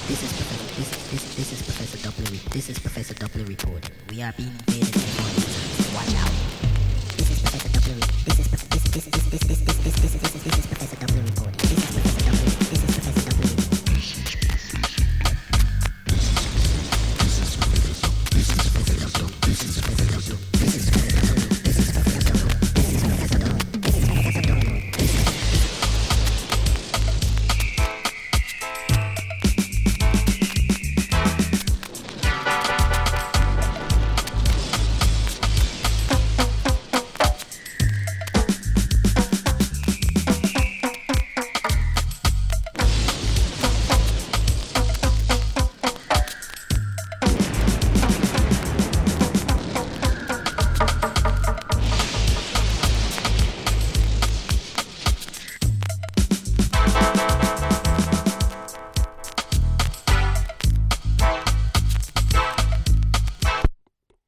This is Professor Doppler. This is Professor Doppler reporting. We are being invaded by monsters. Watch out. This is Professor Doppler. This is Professor Doppler reporting.